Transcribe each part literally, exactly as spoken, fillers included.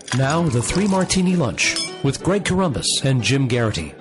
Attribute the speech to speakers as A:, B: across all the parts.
A: Now, the Three Martini Lunch with Greg Corombos and Jim Garrity.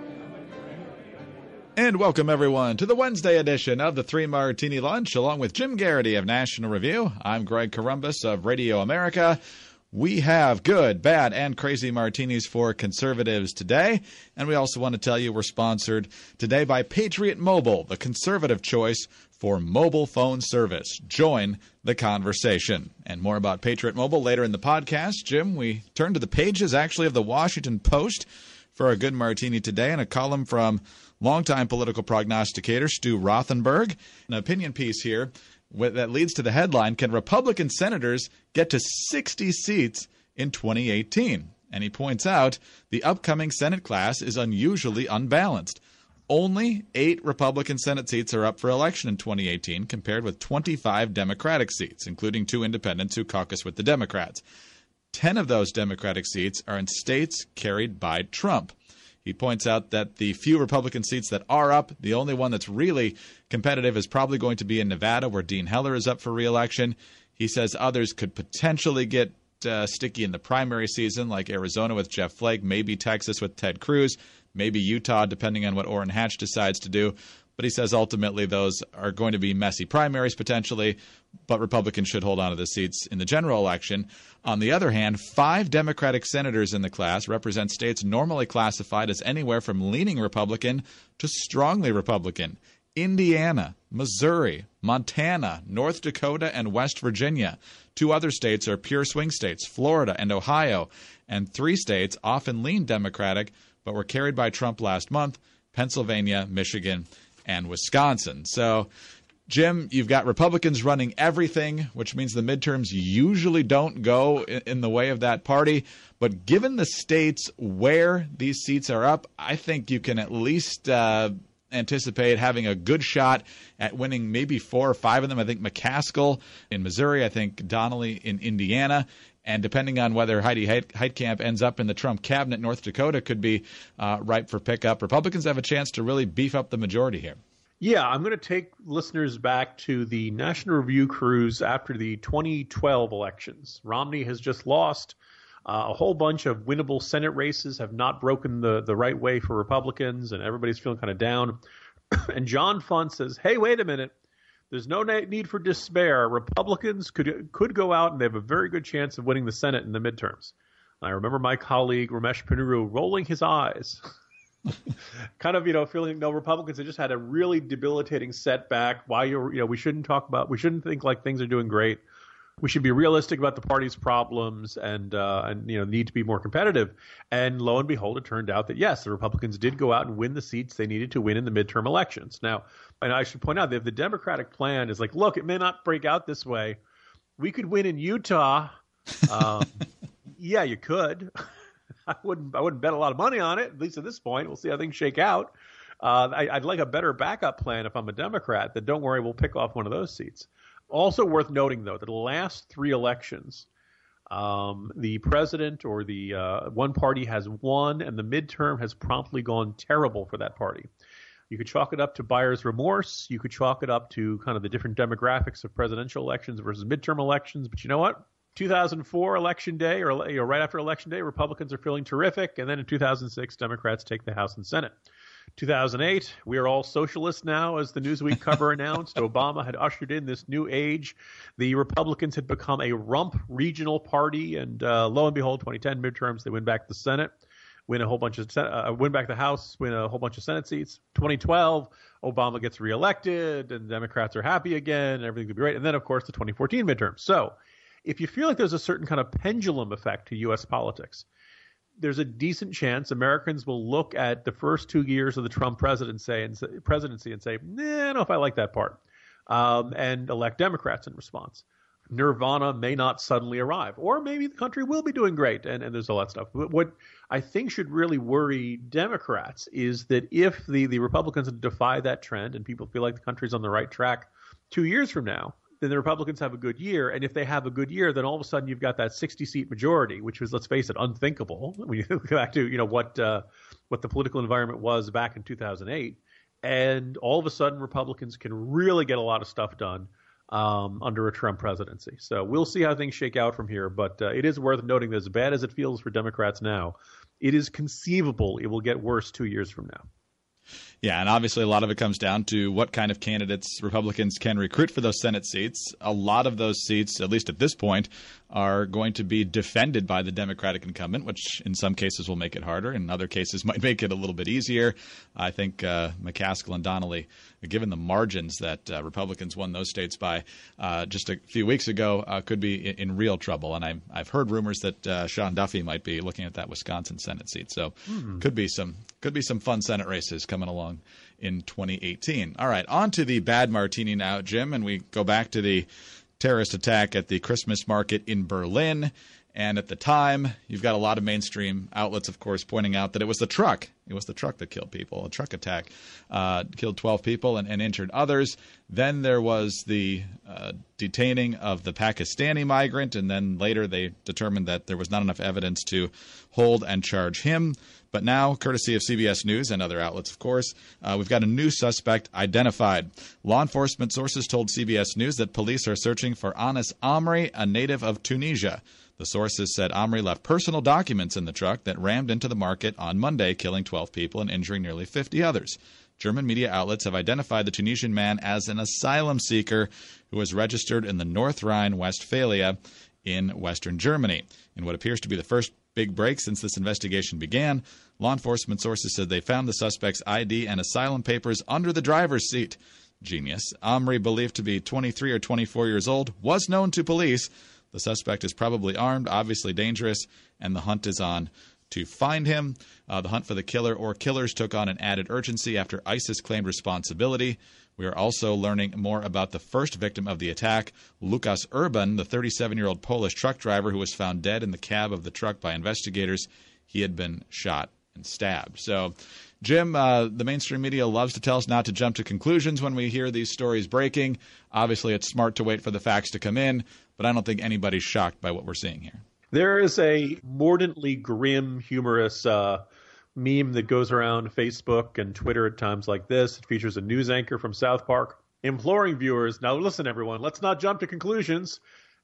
B: And welcome, everyone, to the Wednesday edition of the Three Martini Lunch, along with Jim Garrity of National Review. I'm Greg Corombos of Radio America. We have good, bad, and crazy martinis for conservatives today. And we also want to tell you we're sponsored today by Patriot Mobile, the conservative choice for mobile phone service. Join the conversation. And more about Patriot Mobile later in the podcast. Jim, we turn to the pages, actually, of the Washington Post for a good martini today, and a column from longtime political prognosticator Stu Rothenberg. An opinion piece here that leads to the headline, Can Republican Senators Get to sixty Seats in twenty eighteen? And he points out the upcoming Senate class is unusually unbalanced. Only eight Republican Senate seats are up for election in twenty eighteen, compared with twenty-five Democratic seats, including two independents who caucus with the Democrats. Ten of those Democratic seats are in states carried by Trump. He points out that the few Republican seats that are up, the only one that's really competitive is probably going to be in Nevada, where Dean Heller is up for re-election. He says others could potentially get uh, sticky in the primary season, like Arizona with Jeff Flake, maybe Texas with Ted Cruz, maybe Utah, depending on what Orrin Hatch decides to do. But he says ultimately those are going to be messy primaries potentially, but Republicans should hold on to the seats in the general election. On the other hand, five Democratic senators in the class represent states normally classified as anywhere from leaning Republican to strongly Republican. Indiana, Missouri, Montana, North Dakota, and West Virginia. Two other states are pure swing states, Florida and Ohio. And three states often lean Democratic, but were carried by Trump last month, Pennsylvania, Michigan, and Wisconsin. So, Jim, you've got Republicans running everything, which means the midterms usually don't go in the way of that party. But given the states where these seats are up, I think you can at least uh, anticipate having a good shot at winning maybe four or five of them. I think McCaskill in Missouri, I think Donnelly in Indiana. And depending on whether Heidi Heitkamp ends up in the Trump cabinet, North Dakota could be uh, ripe for pickup. Republicans have a chance to really beef up the majority here.
C: Yeah, I'm going to take listeners back to the National Review cruise after the twenty twelve elections. Romney has just lost. Uh, a whole bunch of winnable Senate races have not broken the, the right way for Republicans, and everybody's feeling kind of down. And John Fund says, hey, wait a minute. There's no need for despair. Republicans could could go out and they have a very good chance of winning the Senate in the midterms. I remember my colleague Ramesh Ponnuru rolling his eyes, kind of, you know, feeling no Republicans have just had a really debilitating setback. Why you're, you know, we shouldn't talk about, we shouldn't think like things are doing great. We should be realistic about the party's problems and, uh, and you know, need to be more competitive. And lo and behold, it turned out that, yes, the Republicans did go out and win the seats they needed to win in the midterm elections. Now, and I should point out that if the Democratic plan is like, look, it may not break out this way. We could win in Utah. Um, yeah, you could. I wouldn't I wouldn't bet a lot of money on it, at least at this point. We'll see how things shake out. Uh, I, I'd like a better backup plan if I'm a Democrat that, don't worry, we'll pick off one of those seats. Also worth noting, though, that the last three elections, um, the president or the uh, one party has won, and the midterm has promptly gone terrible for that party. You could chalk it up to buyer's remorse. You could chalk it up to kind of the different demographics of presidential elections versus midterm elections. But you know what? two thousand four election day, or you know, right after election day, Republicans are feeling terrific. And then in two thousand six, Democrats take the House and Senate. two thousand eight, we are all socialists now, as the Newsweek cover announced. Obama had ushered in this new age. The Republicans had become a rump regional party, and uh, lo and behold, twenty ten midterms, they win back the Senate, win a whole bunch of uh, win back the House, win a whole bunch of Senate seats. twenty twelve, Obama gets reelected, and Democrats are happy again, and everything will be great. And then, of course, the twenty fourteen midterms. So, if you feel like there's a certain kind of pendulum effect to U S politics, there's a decent chance Americans will look at the first two years of the Trump presidency and say, presidency and say, nah, I don't know if I like that part, um, and elect Democrats in response. Nirvana may not suddenly arrive, or maybe the country will be doing great, and, and there's all that stuff. But what I think should really worry Democrats is that if the, the Republicans defy that trend and people feel like the country's on the right track two years from now, then the Republicans have a good year. And if they have a good year, then all of a sudden you've got that sixty-seat majority, which was, let's face it, unthinkable when you go back to, you know, what uh, what the political environment was back in two thousand eight. And all of a sudden Republicans can really get a lot of stuff done. um, under a Trump presidency. So we'll see how things shake out from here. But uh, it is worth noting that as bad as it feels for Democrats now, it is conceivable it will get worse two years from now.
B: Yeah, and obviously a lot of it comes down to what kind of candidates Republicans can recruit for those Senate seats. A lot of those seats, at least at this point, are going to be defended by the Democratic incumbent, which in some cases will make it harder. In other cases might make it a little bit easier. I think uh, McCaskill and Donnelly, given the margins that uh, Republicans won those states by uh, just a few weeks ago, uh, could be in, in real trouble. And I, I've heard rumors that uh, Sean Duffy might be looking at that Wisconsin Senate seat. So mm-hmm. could be some could be some fun Senate races coming along in twenty eighteen. All right, on to the bad martini now, Jim, and we go back to the terrorist attack at the Christmas market in Berlin. And at the time, you've got a lot of mainstream outlets, of course, pointing out that it was the truck. It was the truck that killed people. A truck attack uh, killed twelve people and, and injured others. Then there was the uh, detaining of the Pakistani migrant, and then later they determined that there was not enough evidence to hold and charge him. But now, courtesy of C B S News and other outlets, of course, uh, we've got a new suspect identified. Law enforcement sources told C B S News that police are searching for Anas Amri, a native of Tunisia. The sources said Amri left personal documents in the truck that rammed into the market on Monday, killing twelve people and injuring nearly fifty others. German media outlets have identified the Tunisian man as an asylum seeker who was registered in the North Rhine-Westphalia in western Germany. In what appears to be the first big break since this investigation began, law enforcement sources said they found the suspect's I D and asylum papers under the driver's seat. Genius. Amri, believed to be twenty-three or twenty-four years old, was known to police. The suspect is probably armed, obviously dangerous, and the hunt is on to find him. Uh, the hunt for the killer or killers took on an added urgency after ISIS claimed responsibility. We are also learning more about the first victim of the attack, Lukas Urban, the thirty-seven-year-old Polish truck driver who was found dead in the cab of the truck by investigators. He had been shot and stabbed. So, Jim, uh, the mainstream media loves to tell us not to jump to conclusions when we hear these stories breaking. Obviously, it's smart to wait for the facts to come in, but I don't think anybody's shocked by what we're seeing here.
C: There is a mordantly grim, humorous uh, meme that goes around Facebook and Twitter at times like this. It features a news anchor from South Park imploring viewers, now listen, everyone, let's not jump to conclusions.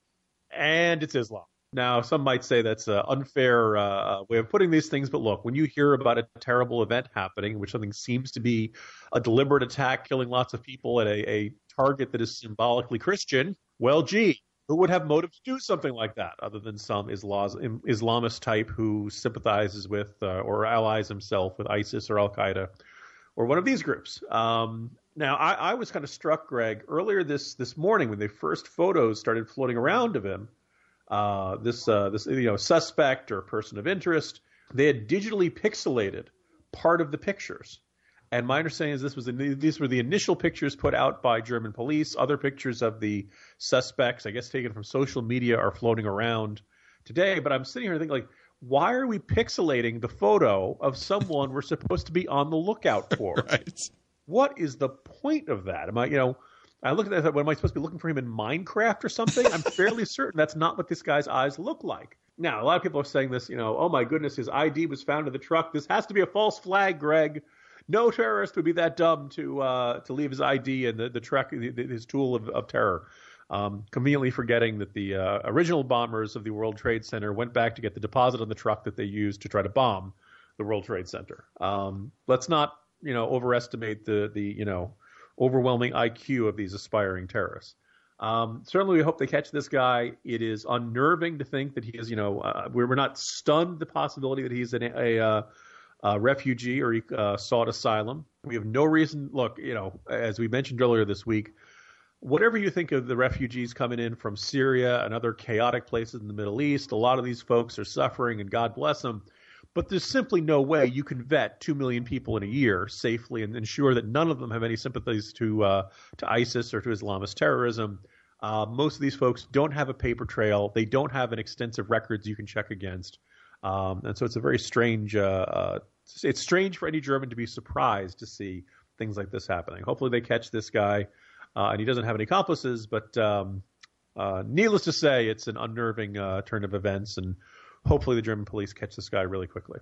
C: And it's Islam. Now, some might say that's an unfair uh, way of putting these things, but look, when you hear about a terrible event happening, which something seems to be a deliberate attack killing lots of people at a, a target that is symbolically Christian, well, gee, who would have motive to do something like that other than some Islam, Islamist type who sympathizes with uh, or allies himself with ISIS or Al-Qaeda or one of these groups? Um, now, I, I was kind of struck, Greg, earlier this this morning when the first photos started floating around of him, uh, this uh, this you know suspect or person of interest, they had digitally pixelated part of the pictures. And my understanding is this was the, these were the initial pictures put out by German police. Other pictures of the suspects, I guess taken from social media, are floating around today. But I'm sitting here thinking, like, why are we pixelating the photo of someone we're supposed to be on the lookout for?
B: Right.
C: What is the point of that? Am I, you know, I looked at that and thought, what, am I supposed to be looking for him in Minecraft or something? I'm fairly certain that's not what this guy's eyes look like. Now, a lot of people are saying this, you know, oh my goodness, his I D was found in the truck. This has to be a false flag, Greg. No terrorist would be that dumb to uh, to leave his I D and the, the truck, his tool of, of terror. Um, conveniently forgetting that the uh, original bombers of the World Trade Center went back to get the deposit on the truck that they used to try to bomb the World Trade Center. Um, let's not, you know, overestimate the the you know overwhelming I Q of these aspiring terrorists. Um, certainly, we hope they catch this guy. It is unnerving to think that he is, you know, uh, we're, we're not stunned the possibility that he's an, a uh, Uh, refugee or he uh, sought asylum. We have no reason. Look, you know, as we mentioned earlier this week, whatever you think of the refugees coming in from Syria and other chaotic places in the Middle East, a lot of these folks are suffering, and God bless them. But there's simply no way you can vet two million people in a year safely and ensure that none of them have any sympathies to uh, to ISIS or to Islamist terrorism. Uh, most of these folks don't have a paper trail. They don't have an extensive records you can check against. Um, and so it's a very strange uh, uh, it's strange for any German to be surprised to see things like this happening. Hopefully they catch this guy uh, and he doesn't have any accomplices. But um, uh, needless to say, it's an unnerving uh, turn of events. And hopefully the German police catch this guy really quickly.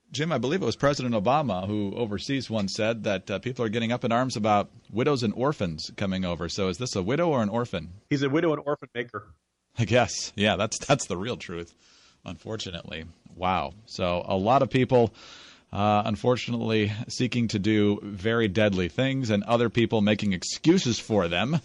B: Jim, I believe it was President Obama who overseas once said that uh, people are getting up in arms about widows and orphans coming over. So is this a widow or an orphan?
C: He's a widow and orphan maker.
B: I guess. Yeah, that's that's the real truth, unfortunately. Wow. So a lot of people, uh, unfortunately, seeking to do very deadly things and other people making excuses for them.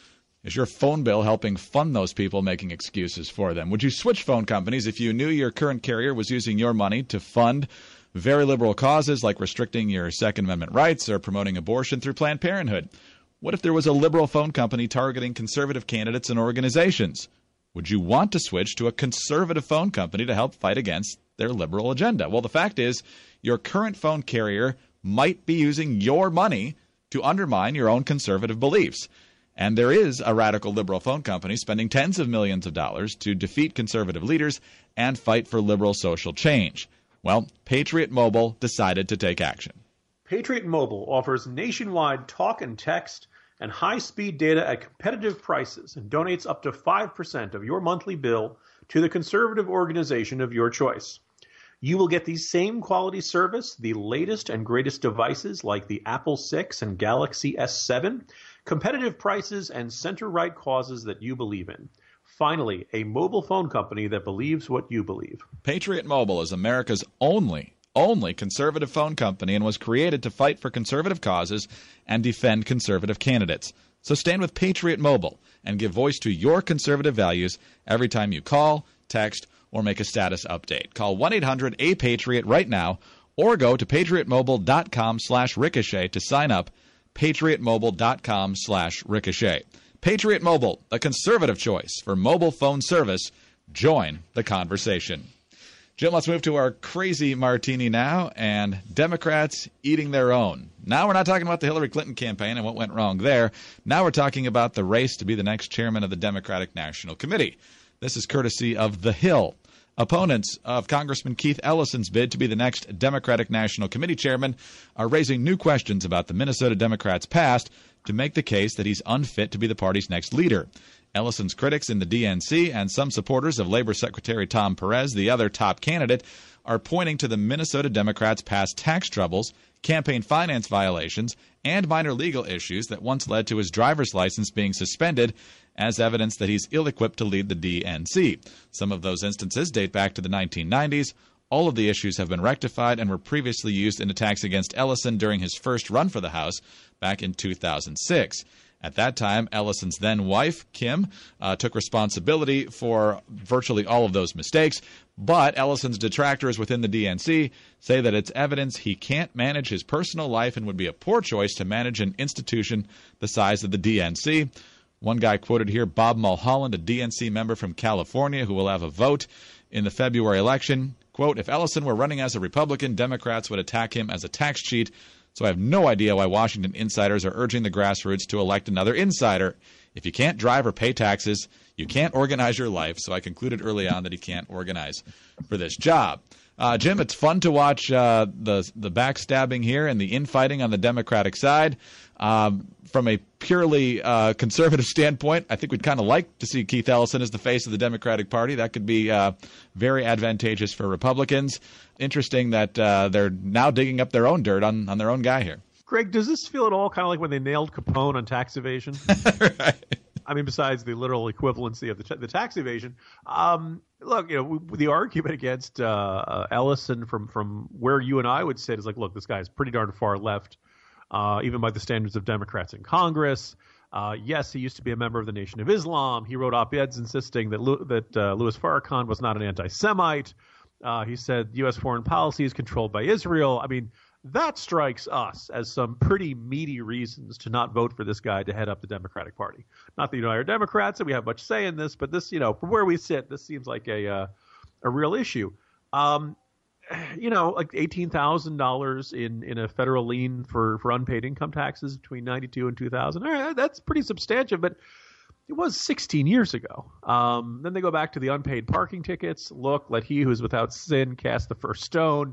B: Is your phone bill helping fund those people making excuses for them? Would you switch phone companies if you knew your current carrier was using your money to fund very liberal causes like restricting your Second Amendment rights or promoting abortion through Planned Parenthood? What if there was a liberal phone company targeting conservative candidates and organizations? Would you want to switch to a conservative phone company to help fight against their liberal agenda? Well, the fact is, your current phone carrier might be using your money to undermine your own conservative beliefs. And there is a radical liberal phone company spending tens of millions of dollars to defeat conservative leaders and fight for liberal social change. Well, Patriot Mobile decided to take action.
C: Patriot Mobile offers nationwide talk and text and high-speed data at competitive prices and donates up to five percent of your monthly bill to the conservative organization of your choice. You will get the same quality service, the latest and greatest devices like the Apple six and Galaxy S seven, competitive prices, and center-right causes that you believe in. Finally, a mobile phone company that believes what you believe.
B: Patriot Mobile is America's only, only conservative phone company and was created to fight for conservative causes and defend conservative candidates. So stand with Patriot Mobile and give voice to your conservative values every time you call, text, or make a status update. Call one eight hundred A Patriot right now or go to patriotmobile.com slash ricochet to sign up. patriotmobile.com slash ricochet. Patriot Mobile, a conservative choice for mobile phone service. Join the conversation. Jim, let's move to our crazy martini now, and Democrats eating their own. Now we're not talking about the Hillary Clinton campaign and what went wrong there. Now we're talking about the race to be the next chairman of the Democratic National Committee. This is courtesy of The Hill. Opponents of Congressman Keith Ellison's bid to be the next Democratic National Committee chairman are raising new questions about the Minnesota Democrats' past to make the case that he's unfit to be the party's next leader. Ellison's critics in the D N C and some supporters of Labor Secretary Tom Perez, the other top candidate, are pointing to the Minnesota Democrats' past tax troubles, campaign finance violations, and minor legal issues that once led to his driver's license being suspended as evidence that he's ill-equipped to lead the D N C. Some of those instances date back to the nineteen nineties. All of the issues have been rectified and were previously used in attacks against Ellison during his first run for the House back in two thousand six. At that time, Ellison's then-wife, Kim, uh, took responsibility for virtually all of those mistakes, but Ellison's detractors within the D N C say that it's evidence he can't manage his personal life and would be a poor choice to manage an institution the size of the D N C. One guy quoted here, Bob Mulholland, a D N C member from California who will have a vote in the February election. Quote, if Ellison were running as a Republican, Democrats would attack him as a tax cheat. So I have no idea why Washington insiders are urging the grassroots to elect another insider. If you can't drive or pay taxes, you can't organize your life. So I concluded early on that he can't organize for this job. Uh, Jim, it's fun to watch uh, the the backstabbing here and the infighting on the Democratic side. Um, from a purely uh, conservative standpoint, I think we'd kind of like to see Keith Ellison as the face of the Democratic Party. That could be uh, very advantageous for Republicans. Interesting that uh, they're now digging up their own dirt on, on their own guy here.
C: Greg, does this feel at all kind of like when they nailed Capone on tax evasion?
B: Right.
C: I mean, besides the literal equivalency of the, t- the tax evasion, um, look, you know, we, the argument against uh, uh, Ellison from from where you and I would sit is like, look, this guy is pretty darn far left, uh, even by the standards of Democrats in Congress. Uh, yes, he used to be a member of the Nation of Islam. He wrote op-eds insisting that Lu- that uh, Louis Farrakhan was not an anti-Semite. Uh, he said U S foreign policy is controlled by Israel. I mean, that strikes us as some pretty meaty reasons to not vote for this guy to head up the Democratic Party. Not that you and I are Democrats and we have much say in this, but this, you know, from where we sit, this seems like a uh, a real issue. Um, you know, like eighteen thousand dollars in, in a federal lien for, for unpaid income taxes between ninety-two and two thousand. All right, that's pretty substantial, but it was sixteen years ago. Um, then they go back to the unpaid parking tickets. Look, let he who is without sin cast the first stone.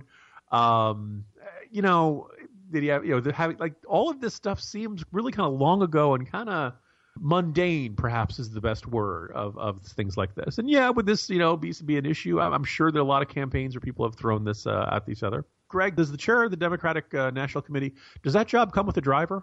C: Um, you know, did he have, you know, having like all of this stuff seems really kind of long ago and kind of mundane, perhaps is the best word of, of things like this. And yeah, would this, you know, be, be an issue? I'm, I'm sure there are a lot of campaigns where people have thrown this uh, at each other. Greg, does the chair of the Democratic uh, National Committee, does that job come with a driver?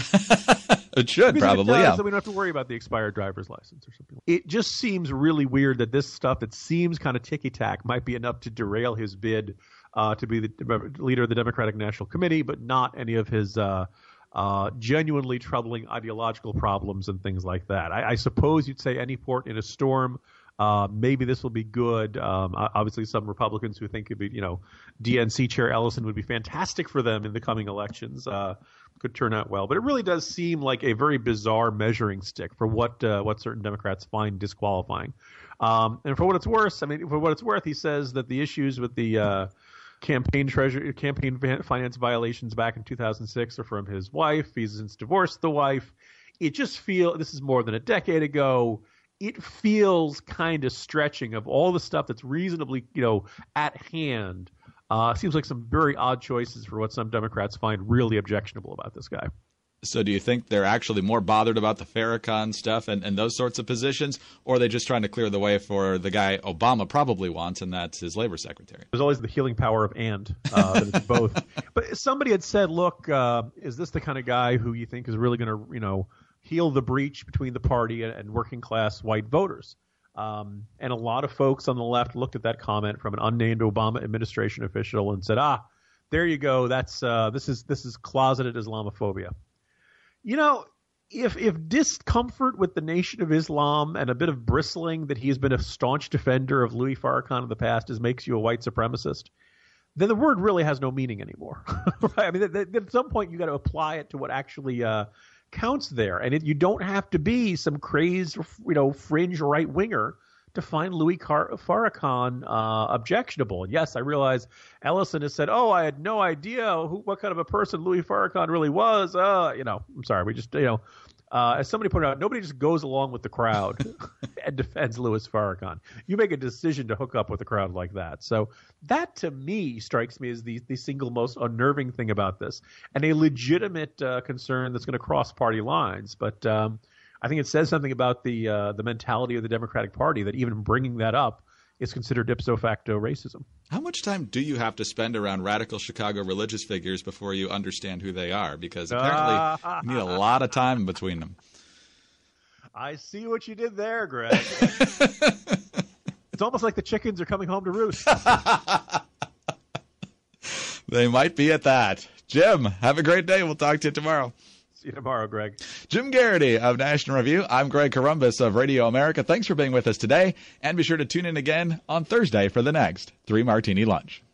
B: It should,
C: because
B: probably,
C: if it does,
B: yeah.
C: then we don't have to worry about the expired driver's license or something. It just seems really weird that this stuff that seems kind of ticky-tack might be enough to derail his bid uh, to be the leader of the Democratic National Committee, but not any of his uh, uh, genuinely troubling ideological problems and things like that. I, I suppose you'd say any port in a storm. Uh, maybe this will be good. Um, obviously, some Republicans who think it'd be, you know, D N C Chair Ellison would be fantastic for them in the coming elections. Uh, could turn out well, but it really does seem like a very bizarre measuring stick for what uh, what certain Democrats find disqualifying. Um, and for what it's worth, I mean, for what it's worth, he says that the issues with the uh, campaign treasury, campaign finance violations back in two thousand six are from his wife. He's since divorced the wife. It just feels this is more than a decade ago. It feels kind of stretching of all the stuff that's reasonably, you know, at hand. Uh, seems like some very odd choices for what some Democrats find really objectionable about this guy.
B: So do you think they're actually more bothered about the Farrakhan stuff and, and those sorts of positions, or are they just trying to clear the way for the guy Obama probably wants, and that's his labor secretary?
C: There's always the healing power of and, uh, that it's both. But somebody had said, look, uh, is this the kind of guy who you think is really going to, you know, heal the breach between the party and, and working class white voters? Um, and a lot of folks on the left looked at that comment from an unnamed Obama administration official and said, ah, there you go. That's uh, this is this is closeted Islamophobia. You know, if if discomfort with the Nation of Islam and a bit of bristling that he's been a staunch defender of Louis Farrakhan in the past is makes you a white supremacist, then the word really has no meaning anymore. Right? I mean, th- th- at some point you got to apply it to what actually uh, counts there, and it, you don't have to be some crazed, you know, fringe right winger to find Louis Car- Farrakhan uh, objectionable. And yes, I realize Ellison has said, "Oh, I had no idea who, what kind of a person Louis Farrakhan really was." Uh, you know, I'm sorry, we just, you know, uh, as somebody pointed out, nobody just goes along with the crowd and defends Louis Farrakhan. You make a decision to hook up with a crowd like that. So that, to me, strikes me as the the single most unnerving thing about this, and a legitimate uh, concern that's going to cross party lines. But um, I think it says something about the uh, the mentality of the Democratic Party that even bringing that up is considered ipso facto racism.
B: How much time do you have to spend around radical Chicago religious figures before you understand who they are? Because apparently uh, you need a lot of time between them.
C: I see what you did there, Greg. It's almost like the chickens are coming home to roost.
B: They might be at that. Jim, have a great day. We'll talk to you tomorrow.
C: See you tomorrow, Greg.
B: Jim Garrity of National Review. I'm Greg Corombos of Radio America. Thanks for being with us today, and be sure to tune in again on Thursday for the next Three Martini Lunch.